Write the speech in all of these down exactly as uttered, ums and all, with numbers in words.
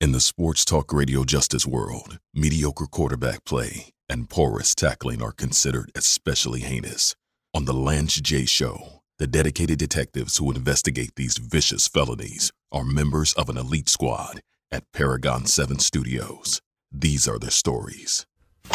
In the sports talk radio justice world, mediocre quarterback play and porous tackling are considered especially heinous. On the Lance J Show, the dedicated detectives who investigate these vicious felonies are members of an elite squad at Paragon seven Studios. These are their stories.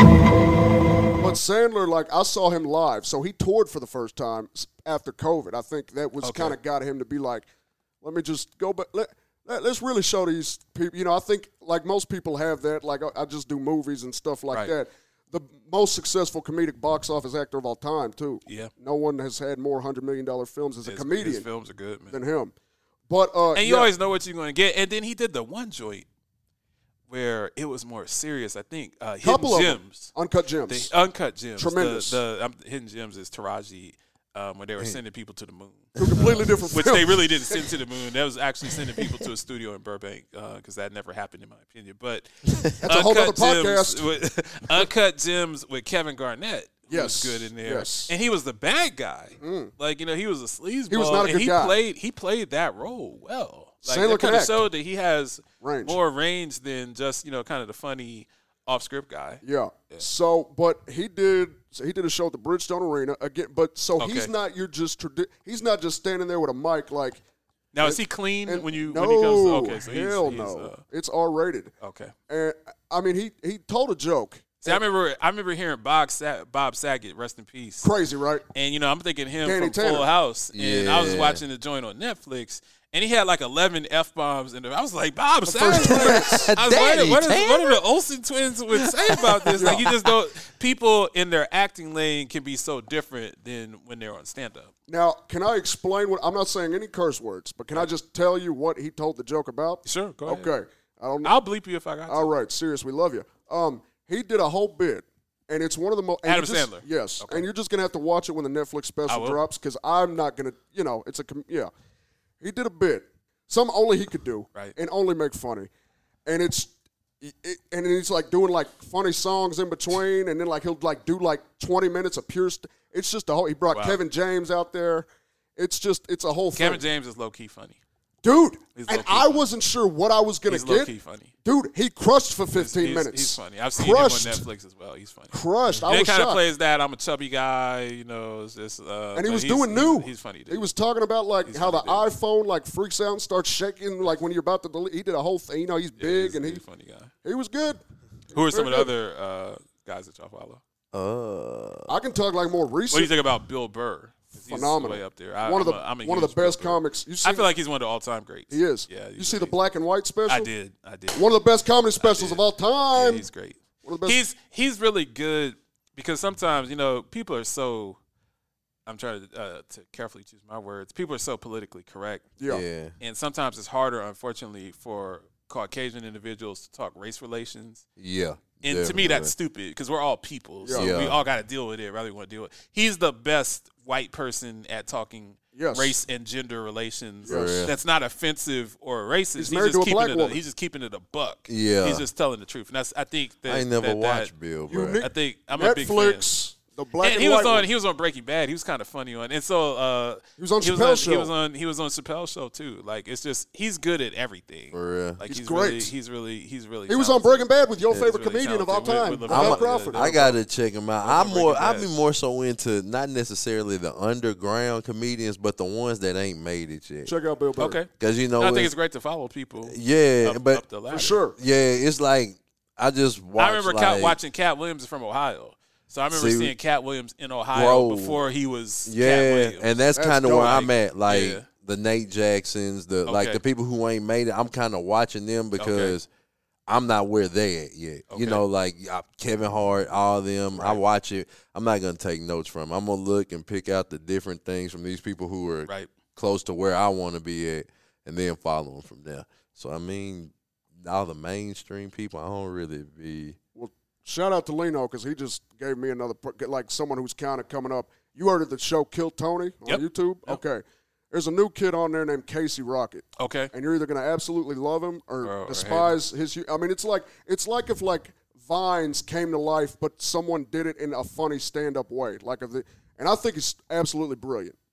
But Sandler, like, I saw him live, so he toured for the first time after COVID. I think that was Okay. kind of got him to be like, let me just go back. Let, let, let's really show these people. You know, I think, like, most people have that. Like, I, I just do movies and stuff like Right. that. The most successful comedic box office actor of all time, too. Yeah. No one has had more one hundred million dollars films as a His, comedian his films are good, man. than him. But uh, And you yeah, always know what you're going to get. And then he did the one joint where it was more serious. I think uh, Hidden couple of them. Gems. Uncut Gems. The Uncut Gems. Tremendous. The, the um, Hidden Gems is Taraji, um, where they were sending people to the moon. Two completely different Which films. they really didn't send to the moon. That was actually sending people to a studio in Burbank because that never happened in my opinion. But That's a whole other Gems podcast. with, Uncut Gems with Kevin Garnett. Who Yes. was good in there. Yes. And he was the bad guy. Like, you know, he was a sleazeball. He was not a and good he guy. Played, he played that role well. Like, Sandler that can kind of act. showed that he has Range. more range than just, you know, kind of the funny off-script guy. Yeah. So, but he did. So he did a show at the Bridgestone Arena again. But so he's Okay. not. You're just. tradi- He's not just standing there with a mic like. Now, is he clean and- when you no, when he comes? Okay, so he's, hell he's, no. uh, It's R rated. okay. And I mean, he he told a joke. See, I remember I remember hearing Bob Sa- Bob Saget, rest in peace. Crazy, right? And you know, I'm thinking him Danny from Tanner. Full House, and I was Yeah. watching the joint on Netflix, and he had like eleven f bombs, and I was like, Bob Saget. first two minutes. I was Danny like, what, is, what Tanner? are the Olsen twins would say about this? Like, you just don't. People in their acting lane can be so different than when they're on stand up. Now, can I explain what? I'm not saying any curse words, but can I just tell you what he told the joke about? Sure, go ahead. Okay. I don't know. I'll bleep you if I got to. All right, serious, we love you. Um, he did a whole bit, and it's one of the most. Adam Sandler. Yes, Okay. and you're just gonna have to watch it when the Netflix I special will. drops because I'm not gonna. You know, it's a com- yeah. He did a bit, some only he could do, Right. and only make funny, and it's. It, and he's like doing like funny songs in between, and then like he'll like do like twenty minutes of pure. St- it's just a whole. He brought Wow. Kevin James out there. It's just it's a whole Kevin thing, James is low key funny. dude. He's And low-key I funny. wasn't sure what I was gonna He's low get. key funny. Dude, he crushed for He's- fifteen he's, minutes. He's funny. I've seen Crushed. him on Netflix as well. He's funny. Crushed. I And was it kind of shocked. plays that I'm a chubby guy, you know. It's just, uh, And he but was he's- doing he's- new. He's funny. Dude. He was talking about like He's how the funny, dude. iPhone like freaks out and starts shaking like when you're about to delete. He did a whole thing. You know, he's Yeah, big he's, and he he's a funny guy. he was good. Who are some of Very the other uh, guys that y'all follow? Uh, I can talk like more What do you recent. think about Bill Burr? 'Cause He's Phenomenal. way up there. I, one of the I'm a, I'm a one of the huge Bill best Burr. comics. You see, I feel like he's one of the all-time greats. he is. Yeah. You he's see the great. black and white special? I did. I did. One of the best comedy specials did. of all Yeah, time. he's great. One of the best. He's he's really good because sometimes you know people are so. I'm trying to uh, to carefully choose my words. People are so politically correct, yeah. yeah. and sometimes it's harder, unfortunately, for Caucasian individuals to talk race relations. Yeah. And to me, that's definitely. stupid because we're all people. So Yeah. we Yeah. all got to deal with it, whether we want to deal with it. He's the best white person at talking Yes. race and gender relations. Yes. That's not offensive or racist. He's He's, married just to a keeping black it. woman. A, he's just keeping it a buck. Yeah. He's just telling the truth, and that's. I think that I ain't never that, watched that, Bill, You bro. ni- I think I'm a big fan. Netflix, the black And and, he was white on. one. He was on Breaking Bad. He was kind of funny on, and so uh, He was on he was Chappelle's on, show. He was on. He was on Chappelle's show too. Like it's just he's good at everything. For real. Like He's he's, great. really. He's really. He's really. He was on talented. Breaking Bad with your Yeah, favorite he's really comedian of all talented. time, With- with Bob LeBron. Crawford. Yeah, I gotta check him out. I'm Breaking more. Bad. I be more so into not necessarily the underground comedians, but the ones that ain't made it yet. Check out Bill Burr. Okay. Because you know, And I think it's- it's great to follow people. yeah, up, but up the ladder. For sure. yeah, it's like I just watched. I remember like, Cat, watching Cat Williams from Ohio. So I remember See, seeing Cat Williams in Ohio Bro. before he was Cat Yeah, Williams. and that's, That's kind of dope. where I'm at. Like Yeah. the Nate Jacksons, the like Okay. the people who ain't made it. I'm kind of watching them because I'm not where they at yet. Okay. You know, like uh, Kevin Hart, all of them. I watch it. I'm not gonna take notes from. 'em. I'm gonna look and pick out the different things from these people who are right. close to where I want to be at, and then follow them from there. So I mean, all the mainstream people, I don't really be. Shout out to Lino because he just gave me another, pro- like someone who's kind of coming up. You heard of the show Kill Tony on Yep. YouTube? Yep. Okay. There's a new kid on there named Casey Rocket. Okay. And you're either going to absolutely love him or, Or- or hate despise his hu- I mean, it's like it's like if like Vines came to life, but someone did it in a funny stand-up way. Like if the, and I think it's absolutely brilliant.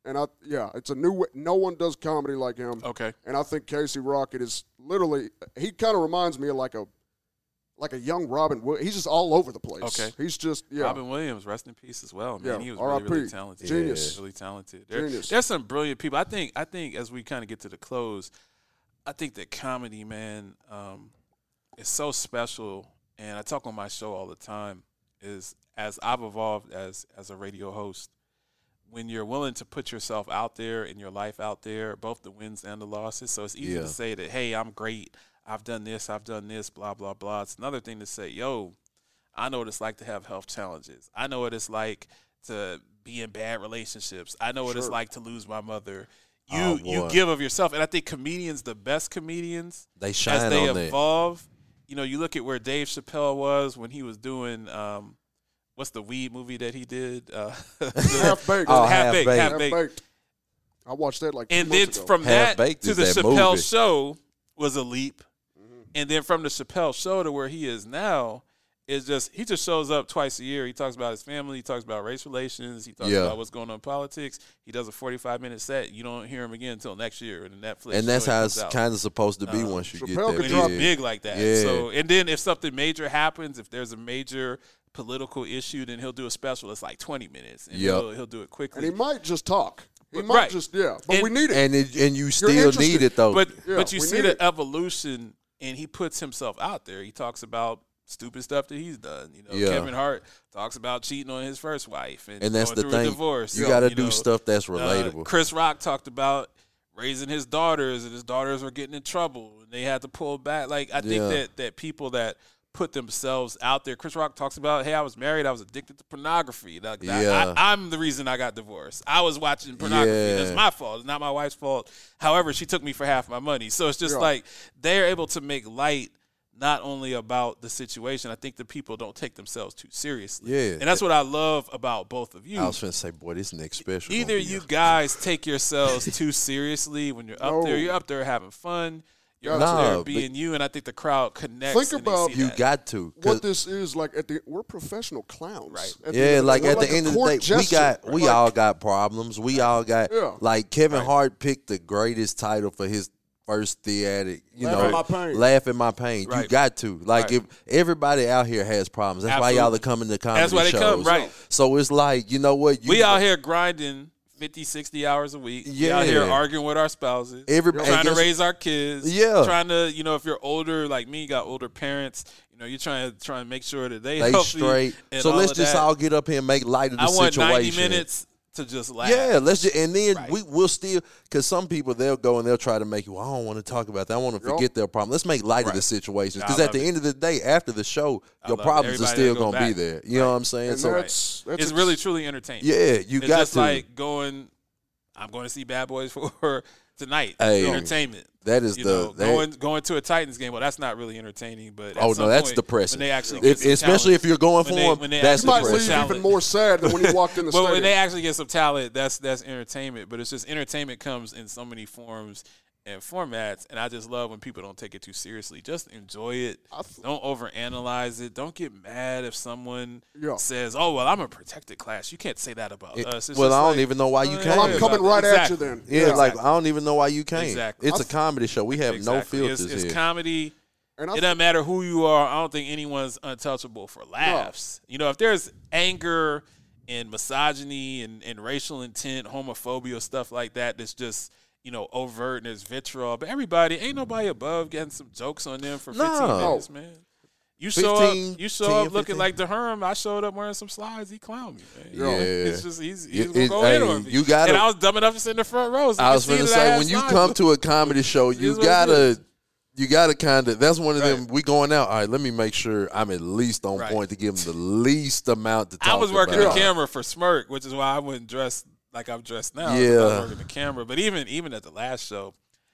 and I yeah, it's a new way. No one does comedy like him. Okay. And I think Casey Rocket is literally. He kind of reminds me of like a. Like a young Robin Williams. He's just all over the place. Okay. He's just, yeah. Robin Williams, rest in peace as well, man. Yeah, He was R I P. really, really talented. Genius. Yeah, really talented. There, Genius. There's some brilliant people. I think I think as we kind of get to the close, I think that comedy, man, um, is so special. And I talk on my show all the time, is as I've evolved as as a radio host, when you're willing to put yourself out there and your life out there, both the wins and the losses. So it's easy Yeah. to say that, hey, I'm great. I've done this, I've done this, blah, blah, blah. It's another thing to say, yo, I know what it's like to have health challenges. I know what it's like to be in bad relationships. I know what it's Sure. like to lose my mother. You Oh, you boy. give of yourself. And I think comedians, the best comedians, They shine as they on that. evolve, you know, you look at where Dave Chappelle was when he was doing, um, what's the weed movie that he did? Uh, Half baked. Oh, half Half baked, Baked. half Half baked. baked. I watched that like two And then months ago. from that Half-Baked to is the that Chappelle movie. show was a leap. And then from the Chappelle show to where he is now, is just he just shows up twice a year. He talks about his family. He talks about race relations. He talks Yeah. about what's going on in politics. He does a forty-five minute set. You don't hear him again until next year in the Netflix. And that's show how comes it's out. kind of supposed to be Uh, once you Chappelle get could that when drop he's big. big like that. Yeah. So and then if something major happens, if there's a major political issue, then he'll do a special. It's like twenty minutes, and Yep. he'll, he'll do it And quickly. he might just talk. He But- might right. just, yeah. But And- we need it. And it, and you still interested. need it though. But Yeah, but you we see need the it. evolution, and he puts himself out there. He talks about stupid stuff that he's done. You know, Yeah. Kevin Hart talks about cheating on his first wife, and, and that's going the through thing. a divorce. You got to you do know. stuff that's Uh, relatable. Chris Rock talked about raising his daughters, and his daughters were getting in trouble, and they had to pull back. Like I think Yeah. that that people that put themselves out there. Chris Rock talks about, hey, I was married, I was addicted to pornography. Like, that- Yeah. I, I'm the reason I got divorced. I was watching pornography. Yeah. That's my fault. It's not my wife's fault. However, she took me for half my money. So it's just Yeah. like they're able to make light not only about the situation. I think the people don't take themselves too seriously. Yeah. And that's what I love about both of you. I was finna say, boy, this next special. gonna Either be you a- guys take yourselves too seriously when you're up No. there. You're up there having fun. You're Nah, up there but- being you, and I think the crowd connects. Think and they about- see You that. got to. 'cause- What this is like at the we're professional clowns. Right. At the Yeah, end of like we're at the a end of the court day, we jester. got we Like, all got problems. We all got Yeah. like Kevin Right. Hart picked the greatest title for his first theatric. You Laugh know, at my pain. laugh at my pain. You Right. got to like Right. if everybody out here has problems. That's why y'all Absolutely. are coming to comedy That's why they shows. come, right. So it's like you know what you We out here grinding fifty, sixty hours a week. We out Yeah. here arguing with our spouses. Everybody- trying to guess- raise our kids. Yeah. Trying to, you know, if you're older, like me, you got older parents, you know, you're trying to trying to make sure that they they healthy straight. and So all let's of just that. all get up here and make light of the I want situation. ninety minutes to just laugh. Yeah, let's just and then Right. we will still because some people they'll go and they'll try to make you. Well, I don't want to talk about that. I want to Yup. forget their problem. Let's make light of the Right. situations I because at love the it. end of the day, after the show, I your love it. problems are Everybody still will go gonna be back. there. You know what I'm saying? And So that's, that's It's really truly entertaining. yeah, you It's got just to. like going. I'm going to see Bad Boys for tonight. Hey. Entertainment. that is You the know, that- going going to a Titans game. Well, that's not really entertaining. But at oh some no, that's point, depressing. When they actually If- get some especially talent, if you're going for when they- them, when they that's you might actually leave get depressing. some even more sad than when you walked in the But stadium. when they actually get some talent, that's that's entertainment. But it's just entertainment comes in so many forms and formats, and I just love when people don't take it too seriously. Just enjoy it. I th- Don't overanalyze it. Don't get mad if someone Yeah. says, "Oh, well, I'm a protected class." You can't say that about It- us. It's well, just I don't like, even know why you uh, can't. well, I'm coming right Exactly. at you then. Yeah, Yeah. like I don't even know why you can't. Exactly. It's a comedy show. We have no Exactly. filters It's, it's here. comedy. And I It th- doesn't matter who you are. I don't think anyone's untouchable for laughs. You know, if there's anger and misogyny and, and racial intent, homophobia, stuff like that, that's just, you know, overt and there's vitriol. But everybody, ain't nobody above getting some jokes on them for fifteen No. minutes, man. You show fifteen, up, you show ten, up looking fifteen. like the Herm. I showed up wearing some slides. He clowned me, man. Yeah. It's just he's, he's It- gonna it- go hey, in on me. you gotta- and I was dumb enough to sit in the front rows. I was going gonna to say when you come to a comedy show, you Here's what it gotta is. you gotta kind of. That's one of them. Right. We going out. All right, let me make sure I'm at least on Right. point to give them the least amount to talk I was working about. the camera for Smirk, which is why I wouldn't dress like I'm dressed now. 'cause I Yeah. was working the camera. But even even at the last show,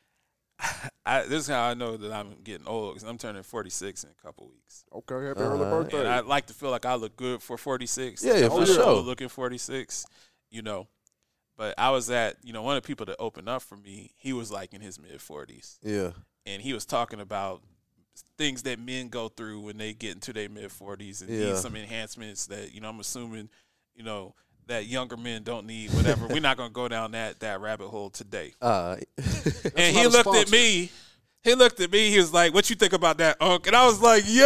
I, this is how I know that I'm getting old because I'm turning forty-six in a couple weeks. okay, happy early Uh-huh. birthday. And I like to feel like I look good for forty-six. Yeah, Like, for I'm sure. still looking forty-six, you know. But I was at, you know, one of the people that opened up for me, he was like in his mid forties. Yeah, And he was talking about things that men go through when they get into their mid forties and Yeah. need some enhancements that, you know, I'm assuming, you know, that younger men don't need, whatever. We're not gonna go down that that rabbit hole today. Uh, And he not a looked sponsor. at me. He looked at me. He was like, "What you think about that, Unc?" And I was like, "Yo,"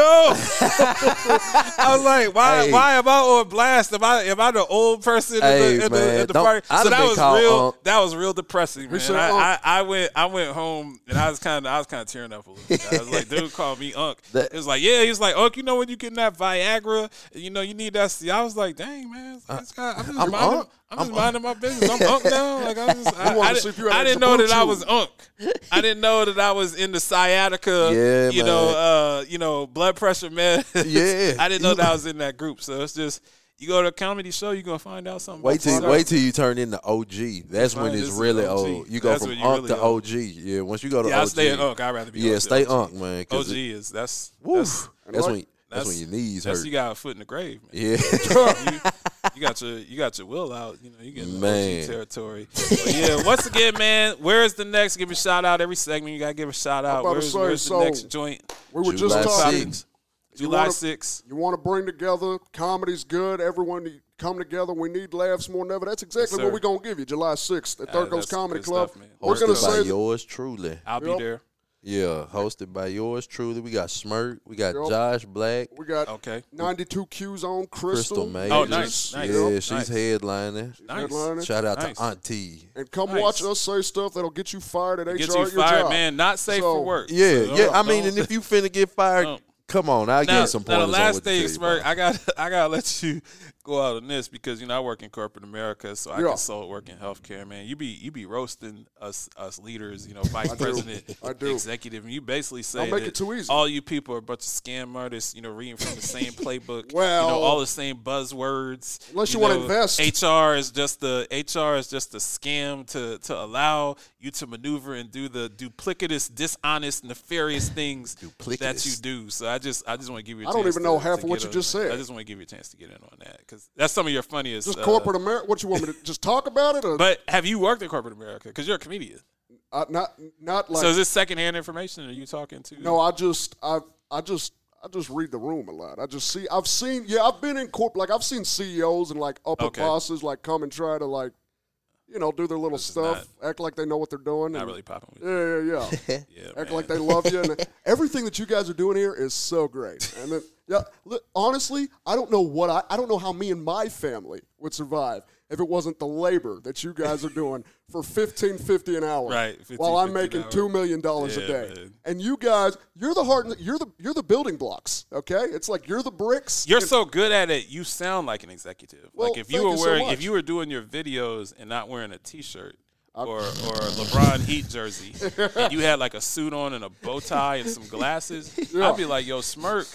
I was like, "Why? Hey. Why am I on blast? Am I am I the old person Hey, in the, in the, man, in the don't- party?" I'd So have that been was called real. Unc. That was real depressing, man. said I, Unc. I, I went I went home and I was kind of I was kind of tearing up a little bit. I was like, "Dude called me Unc." That- It was like, "Yeah." He was like, "Unc, you know when you getting that Viagra, you know you need that." See, I was like, "Dang, man, this guy, I'm just I'm minding, Unc. I'm just I'm minding my business. I'm Unc now." Like I just, I, wanted I, to see if you didn't, had I didn't extra know that I blue was chew. Unc. I didn't know that I was in the sciatica, Yeah, you know, man. uh, you know, blood pressure meds. Yeah. I didn't know You- that I was in that group. So it's just you go to a comedy show, you're gonna find out something. Wait about till yourself. wait till you turn into O G. That's when Fine, it's this is really O G. old. You go That's from when you Unc really to old. O G. Yeah, once you go to Yeah, O G. I stay in Unc. I'd rather be Yeah, Unc stay than O Unc, G. man. 'cause O G it- is that's Woo. that's That's like- when that's, when your knees that's hurt. you got a foot in the grave, man. Yeah. you, you got your you got your will out. You know, you get in the Man. O G territory. But yeah, once again, man, where's the next? Give a shout out every segment. You gotta give a shout out. about to Where's, say, where's the so- next joint? We were July just talking. sixth. July wanna- sixth. You want to bring together, comedy's good, everyone come together, we need laughs more than ever. That's exactly Yes, what sir. we're going to give you, July sixth at Ah, Third Coast that's Comedy good Club. stuff, man. We're going to Hosted by say, yours truly. I'll be Yep. there. Yeah, hosted by yours truly. We got Smirk. We got Yep. Josh Black. we got Okay. ninety-two Q's on Crystal. Crystal May. Oh, nice, nice. Yeah, Yep. she's Nice. headlining. Nice. Headlining. Shout out Nice. to Auntie. And come Nice. watch us say stuff that'll get you fired at Get H R you at your fired, job. man. Not safe So, for work. Yeah, So yeah. don't- I mean, don't- and if you finna get fired, Don't. come on, I'll Now, get some now pointers the on last what to thing, tell you Smirk, about. I got I gotta let you go out on this because you know I work in corporate America, so I Yeah. consult work in healthcare. Man, you be you be roasting us us leaders, you know, vice do. president, I do. executive, and you basically say Don't make that it too easy. all you people are a bunch of scam artists, you know, reading from the same playbook, Well- you know, all the same buzzwords. Unless you wanna know, invest. H R is just the H R is just a scam to to allow you to maneuver and do the duplicitous, dishonest, nefarious things that Duplicitous. you do. So I just I just want to give you. A I don't chance even know to- half to of what get you on- just said. I just want to give you a chance to get in on that because that's some of your funniest. Just uh, corporate America. What you want me to just talk about it? Or But have you worked in corporate America? Because you're a comedian. uh, not not like so is this secondhand information? Or are you talking to? No, I just I I just I just read the room a lot. I just see I've seen yeah, I've been in corp like I've seen C E Os and like upper Okay. bosses like come and try to like you know, do their little This is stuff, act like they know what they're doing. not and- really popping with. Yeah, yeah, yeah. Yeah, Act man. like they love you, and everything that you guys are doing here is so great. And then, yeah, look, honestly, I don't know what I, I don't know how me and my family would survive if it wasn't the labor that you guys are doing for fifteen fifty an hour, Right, fifteen While I'm fifty an making hour. two million dollars a Yeah, day, man. and you guys, you're the heart, you're the you're the building blocks. Okay, it's like you're the bricks. You're and- so good at it. You sound like an executive. Well, like if you thank were you so wearing, much. if you were doing your videos and not wearing a T-shirt or or a LeBron Heat jersey, and you had like a suit on and a bow tie and some glasses, Yeah. I'd be like, "Yo, Smirk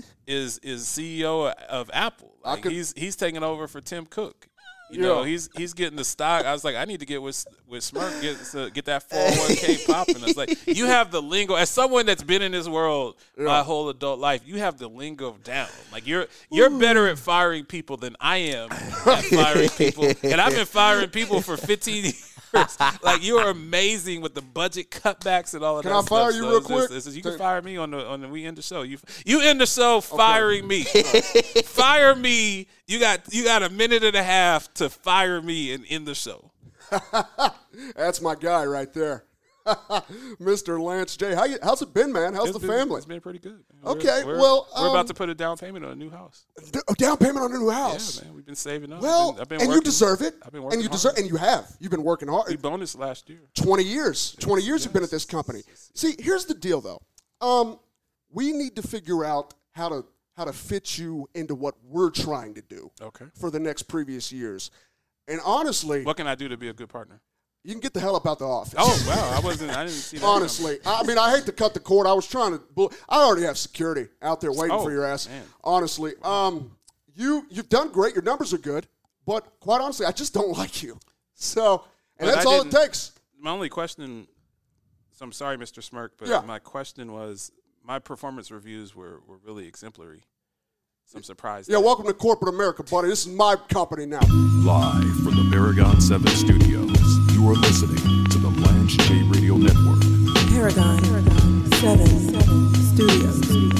is is C E O of Apple. I Like could- he's he's taking over for Tim Cook." You know, Yeah. he's he's getting the stock. I was like, I need to get with with Smirk get to get that four oh one k popping. It's like you have the lingo as someone that's been in this world my whole adult life. You have the lingo down. Like you're you're better at firing people than I am at firing people, and I've been firing people for fifteen years. Like you are amazing with the budget cutbacks and all of Can that I fire stuff. you So real it's just- quick? it's just- you can Take- fire me on the on the we end the show. You you end the show firing me. Fire me. You got you got a minute and a half to fire me and end the show. That's my guy right there, Mister Lance J. How you, how's it been, man? How's It's the been- family? It's been pretty good. man. Okay, we're, well, we're um, about to put a down payment on a new house. D- a down payment on a new house. Yeah, man, we've been saving up. Well, I've been, I've been and working, you deserve it. I've been and working you hard. deserve, and you have. You've been working We hard. bonus last year. Twenty years. Twenty years you've been at this company. See, here's the deal, though. Um, we need to figure out how to how to fit you into what we're trying to do Okay. for the next previous years. And honestly, What can I do to be a good partner? you can get the hell up out the office. Oh wow, I wasn't. I didn't see that. coming. Honestly, I mean, I hate to cut the cord. I was trying to. bull- I already have security out there waiting Oh, for your ass. man. Honestly, um, you you've done great. Your numbers are good, but quite honestly, I just don't like you. So, and But that's I all it didn't- takes. My only question. So I'm sorry, Mister Smirk, but Yeah. my question was my performance reviews were, were really exemplary. So I'm surprised. Yeah, welcome to corporate America, buddy. This is my company now. Live from the Paragon seven studios, you are listening to the Lance J Radio Network. Paragon, seven, Studios.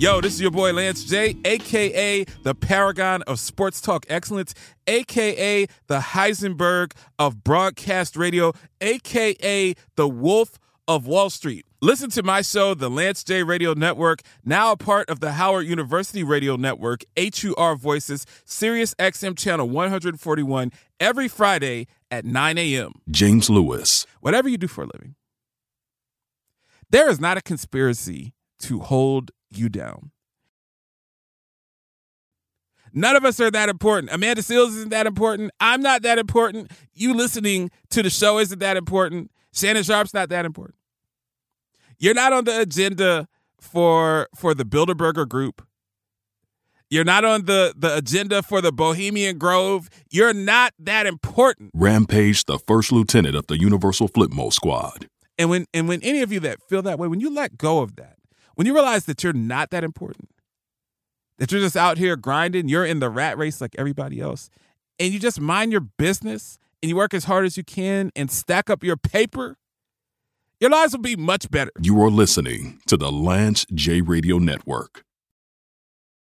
Yo, this is your boy Lance J, a k a the Paragon of Sports Talk Excellence, a k a the Heisenberg of broadcast radio, a k a the Wolf of Wall Street. Listen to my show, The Lance J Radio Network, now a part of the Howard University Radio Network, H U R Voices, Sirius X M Channel one forty-one, every Friday at nine a.m. James Lewis. Whatever you do for a living, there is not a conspiracy to hold you down. None of us are that important. Amanda Seals isn't that important. I'm not that important. You listening to the show isn't that important. Shannon Sharp's not that important. You're not on the agenda for for the Bilderberger Group. You're not on the, the agenda for the Bohemian Grove. You're not that important. Rampage, the first lieutenant of the Universal Flipmo Squad. And when and when any of you that feel that way, when you let go of that, when you realize that you're not that important, that you're just out here grinding, you're in the rat race like everybody else, and you just mind your business and you work as hard as you can and stack up your paper, your lives will be much better. You are listening to the Lance J Radio Network.